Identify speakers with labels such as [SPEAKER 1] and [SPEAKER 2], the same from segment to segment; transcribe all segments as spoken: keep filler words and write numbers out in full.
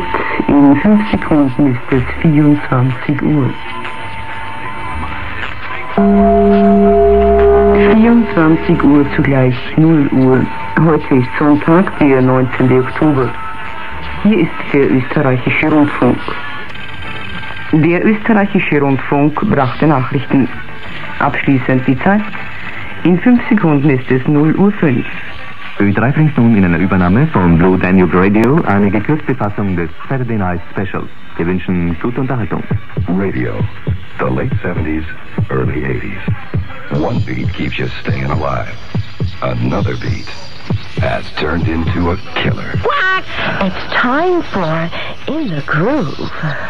[SPEAKER 1] In fünf Sekunden ist es vierundzwanzig Uhr. vierundzwanzig Uhr zugleich null Uhr. Heute ist Sonntag, der neunzehnten Oktober. Hier ist der österreichische Rundfunk. Der österreichische Rundfunk brachte Nachrichten. Abschließend die Zeit. In fünf Sekunden ist es null Uhr fünf.
[SPEAKER 2] Ö drei bringt nun in einer Übernahme von Blue Danube Radio eine gekürzte Fassung des Saturday Night Specials. Wir wünschen gute Unterhaltung.
[SPEAKER 3] Radio, the late seventies, early eighties. One beat keeps you staying alive. Another beat has turned into a killer.
[SPEAKER 4] What? It's time for In the Groove.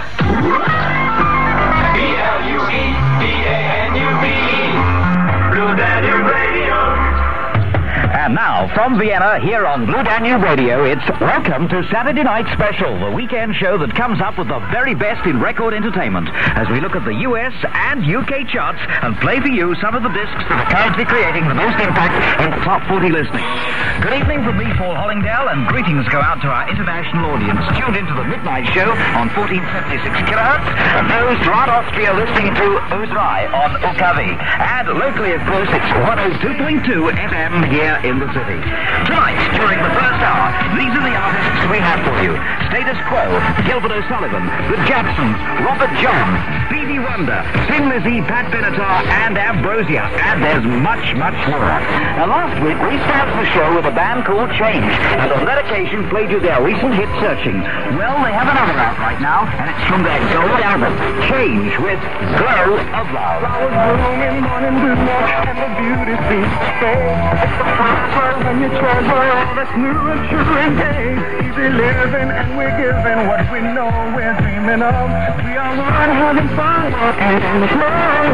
[SPEAKER 5] B L U E B A N U V E Blue Danube Radio.
[SPEAKER 6] And now, from Vienna, here on Blue Danube Radio, it's Welcome to Saturday Night Special, the weekend show that comes up with the very best in record entertainment, as we look at the U S and U K charts and play for you some of the discs that are currently creating the most impact in top forty listening. Good evening from me, Paul Hollingdale, and greetings go out to our international audience tuned into the midnight show on fourteen seventy-six kilohertz, and those throughout Austria listening to Uzrai on U K V. And locally, of course, it's one oh two point two F M here in the city. Tonight, during the first hour, these are the artists we have for you. Status Quo, Gilbert O'Sullivan, The Jacksons, Robert John, Stevie Wonder, Thin Lizzy, Pat Benatar, and Ambrosia. And there's much, much more. Now, last week, we started the show with a band called Change, and on that occasion played you their recent hit, Searching. Well, they have another out right now, and it's from their gold album, Change, with Glow of Love.
[SPEAKER 7] Flowers blooming, morning blue, and the beauty seems to stay. When you treasure all that's new and true and gay, easy living and we're giving what we know we're dreaming of. We are one having fun and it's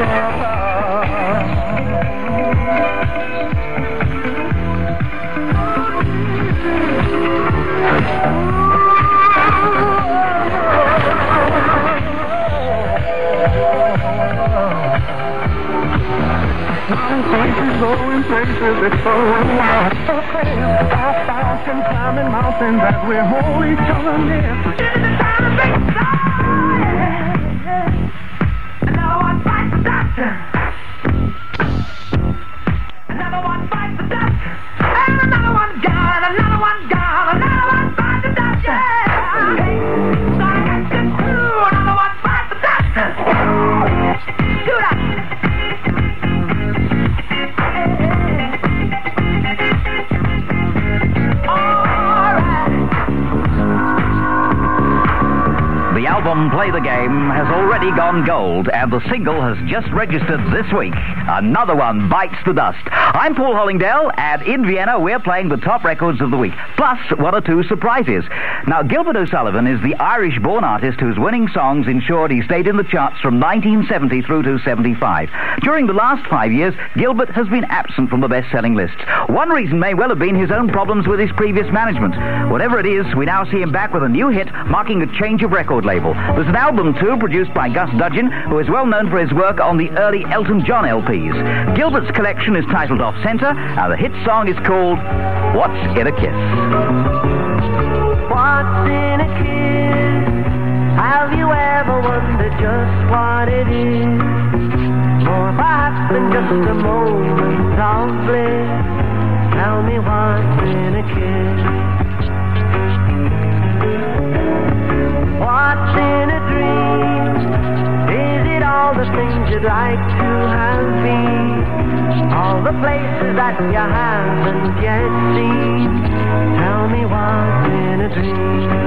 [SPEAKER 7] places, going places, it's so wild, so crazy. Our thoughts and climbing mountains as we hold each other near. It's the time to make a sign. Another one bites the dust. Another one bites the dust. And another one gone, another one gone, another one bites the dust. Yeah. Hey, so I got to do another one bites the dust. Do that.
[SPEAKER 6] The album Play the Game has already gone gold, and the single has just registered this week. Another one bites the dust. I'm Paul Hollingdale, and in Vienna we're playing the top records of the week, plus one or two surprises. Now, Gilbert O'Sullivan is the Irish-born artist whose winning songs ensured he stayed in the charts from nineteen seventy through to seventy-five. During the last five years, Gilbert has been absent from the best-selling lists. One reason may well have been his own problems with his previous management. Whatever it is, we now see him back with a new hit, marking a change of record label. There's an album, too, produced by Gus Dudgeon, who is well known for his work on the early Elton John L Ps. Gilbert's collection is titled Off Center, and the hit song is called What's in a Kiss?
[SPEAKER 8] What's in a kiss? Have you ever wondered just what it is? More perhaps than just a moment of bliss. Tell me what's in a kiss? What's in a dream? Is it all the things you'd like to have been? All the places that you haven't yet seen? Tell me what's in a dream?